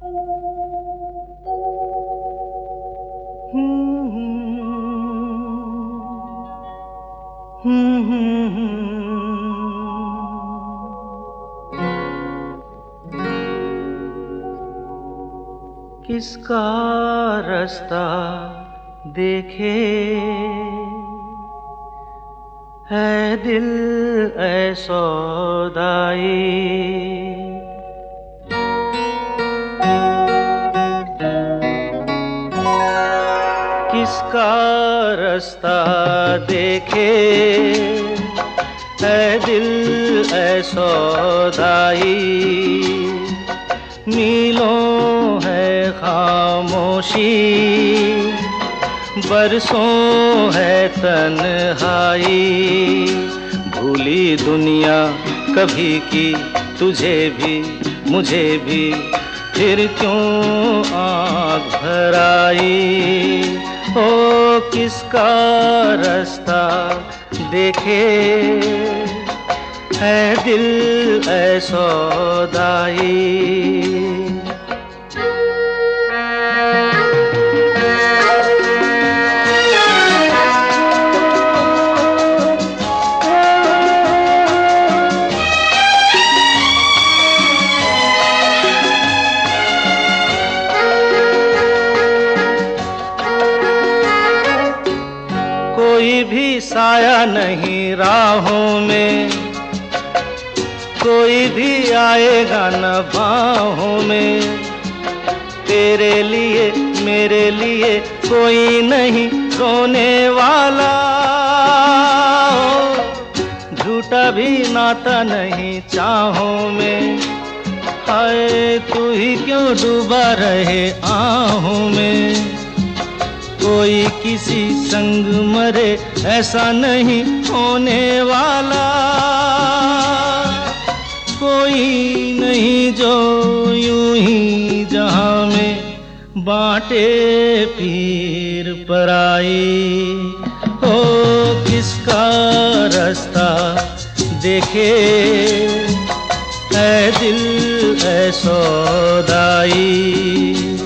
किसका रास्ता देखे है दिल ऐ सौदाई। किसका रास्ता देखे है दिल ऐ सौदाई। मीलों है खामोशी, बरसों है तन्हाई। भूली दुनिया कभी की तुझे भी मुझे भी, फिर क्यों आँख भर आई। ओ किसका रास्ता देखे है दिल ऐ सौदाई। कोई भी साया नहीं राहों में, कोई भी आएगा न बाहों में। तेरे लिए मेरे लिए कोई नहीं रोने वाला। झूठा भी नाता नहीं चाहों में। हाय तू ही क्यों डूबा रहे आहों में। कोई किसी संग मरे ऐसा नहीं होने वाला। कोई नहीं जो यूं ही जहां में बांटे पीर पराई। हो किसका रास्ता देखे है दिल ऐ सौदाई।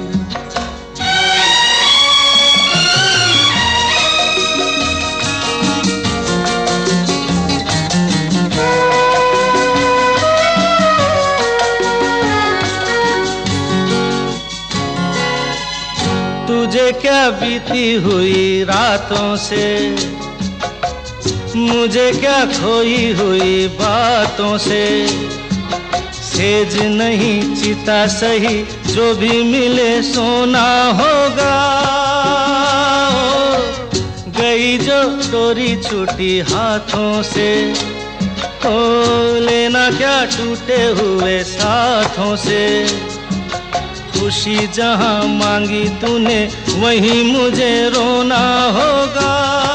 तुझे क्या बीती हुई रातों से, मुझे क्या खोई हुई बातों से। सेज नहीं चिता सही जो भी मिले सोना होगा। गई जो डोरी छूटी हाथों से, हो लेना क्या टूटे हुए साथों से। खुशी जहां मांगी तूने वहीं मुझे रोना होगा।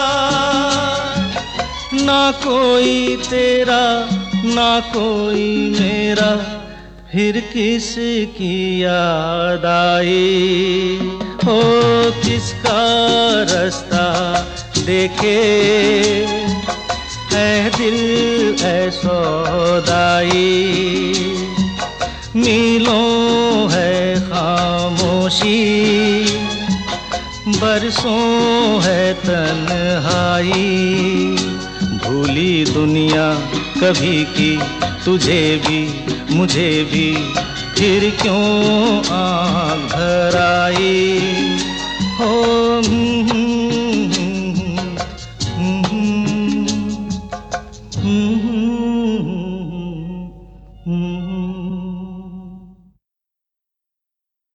ना कोई तेरा ना कोई मेरा, फिर किसकी याद आई। हो किसका रास्ता देखे है दिल ऐ सौदाई। मीलों है खामोशी, बरसों है तन्हाई। भूली दुनिया कभी की तुझे भी मुझे भी, फिर क्यों आँख भर आई। हो